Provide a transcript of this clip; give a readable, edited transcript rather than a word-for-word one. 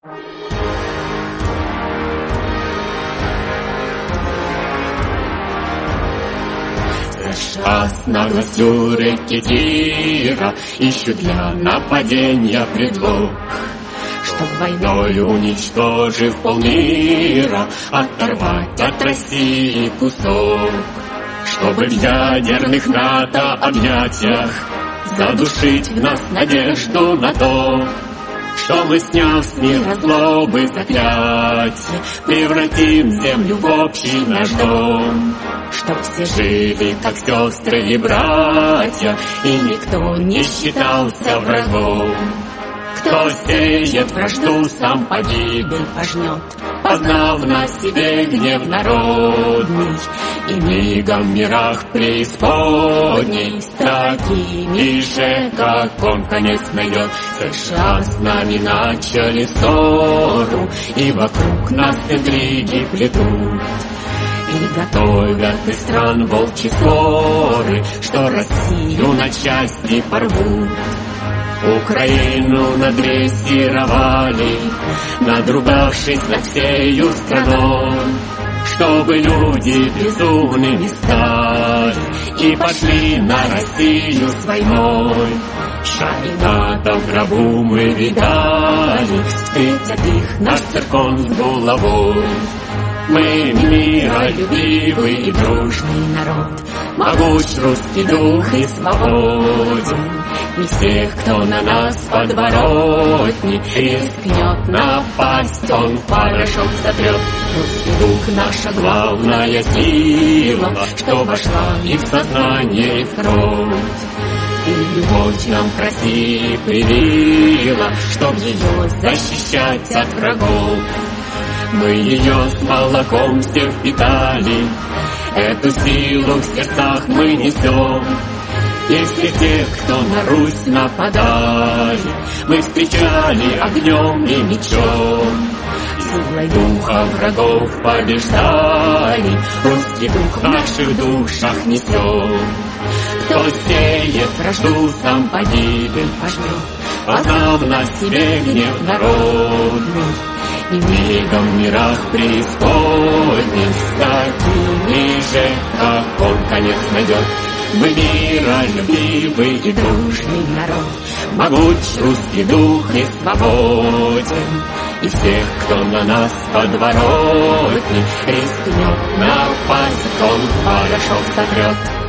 США с наглостью рэкетира ищут для нападения предлог, чтоб войной, уничтожив полмира, оторвать от России кусок, чтобы в ядерных НАТО объятиях задушить в нас надежду на то, что мы, сняв с мира злобы заклятие, превратим землю в общий наш дом, чтоб все жили как сестры и братья, и никто не считался врагом. Кто сеет вражду, сам погибель пожнет, познав на себе гнев народный, и мигом в мирах преисподней с такими же, как он, конец найдет. США с нами начали ссору, и вокруг нас интриги плетут, и готовят из стран волчьи ссоры, что Россию на части порвут. Украину надрессировали, надругавшись над всею страной, чтобы люди безумными стали и пошли на Россию с войной. Шаги НАТО в гробу мы видали, встретят их наш циркон с булавой. Мы миролюбивый и дружный народ, могуч русский дух и свободен. И всех, кто на нас подворотни рискнет напасть, он порошок сотрет. Русский дух — наша главная сила, что вошла и в сознание, и в кровь. И любовь нам к России привила, чтоб ее защищать от врагов. Мы ее с молоком все впитали, эту силу в сердцах мы несем. Если тех, кто на Русь нападали, мы встречали огнем и мечом, силой духа врагов побеждали, русский дух в наших душах несем. Кто сеет вражду, сам погибель пожнет, познав на себе гнев народный, и мигом в мирах преисподней с такими же, как он, конец найдет. Мы миролюбивый и дружный народ, могуч русский дух и свободен. И всех, кто на нас подворотни рискнет напасть, он в порошок сотрет.